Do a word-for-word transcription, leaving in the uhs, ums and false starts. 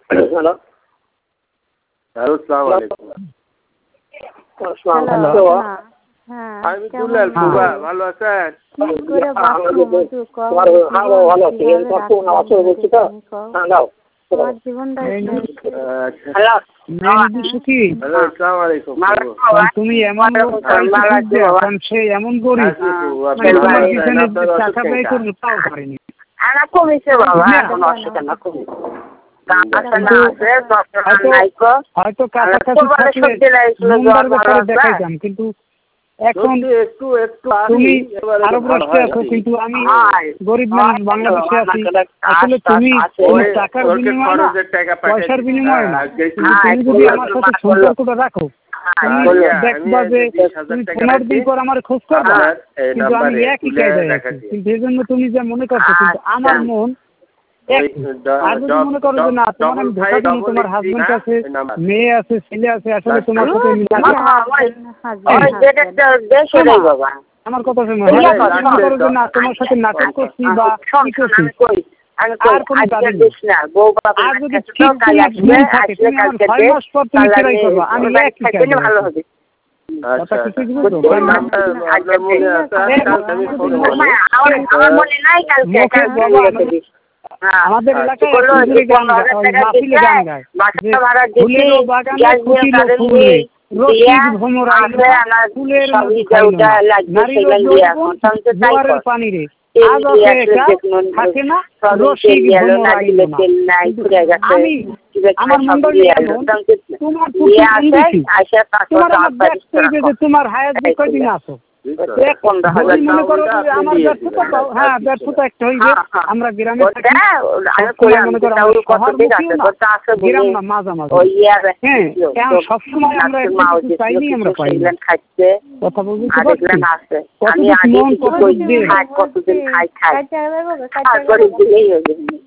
Hello hello আসসালামু আলাইকুম। Hello আমি দুলাল বাবা, ভালো আছেন? ভালো আছি। বলছি তো হ্যাঁ দাও তুমি এমন সে এমন গরিব টাকা ব্যয় করবো তাও পারিনি। হয়তো কাছাকাছি দেখাইতাম, কিন্তু এখন একটু একটু তুমি আরব রাষ্ট্রে আছো, কিন্তু আমি গরিব মানুষ বাংলাদেশে আছি। আসলে তুমি টাকার বিনিময় না, পয়সার বিনিময় না, কিন্তু তুমি যদি আমার সাথে সম্পর্কটা রাখো, তুমি দেখবা যে তুমি পনেরো দিন পর আমার খোঁজ করবা, কিন্তু আমি একই কায়দায় আছি। কিন্তু এই জন্য তুমি যা মনে করছো, কিন্তু আমার মন আর যদি মনে করো যে না তোমার আমি ধোকা দিব, তোমার হাজবেন্ড আছে, মেয়ে আছে, ছেলে আছে, আসলে তোমার সাথে আমার কথা শোনো, মনে করো যে না তোমার সাথে নাটক করছি বা কি করছি, আর কোনো দাবি নেই। আর যদি ঠিক তোমার মন থাকে, তুমি আমার ছয় মাস পর তুমি ফেরাই করবা, আমি একই কায়দায় আছি। কথা কি ঠিক বুঝছো? আমাদের এলাকায় গান মাহফিলে গান গায় যে ফুলের বাগানে ফুটিল ফুলে রসিক ভ্রমরা ফুলের মধু খাইল না, নারীর জোয়ারের পানি রে আজ আছে এটা থাকে না, রসিক ভ্রমরা আইল না। আমি আমার মন্ডলী এমন, তোমার তোমার আমার দেখতে হইবে যে তোমার হায়াত যে কয়দিন আছো। মনে করো আমার ব্যর্থতা, হ্যাঁ ব্যর্থতা একটা হইবে, আমরা গ্রামে থাকি, মনে করো গ্রাম না মাঝামাঝি, হ্যাঁ সবসময় আমরা চাইলেই আমরা পাই কথা বলতে পারছি। কতটুকু মন কত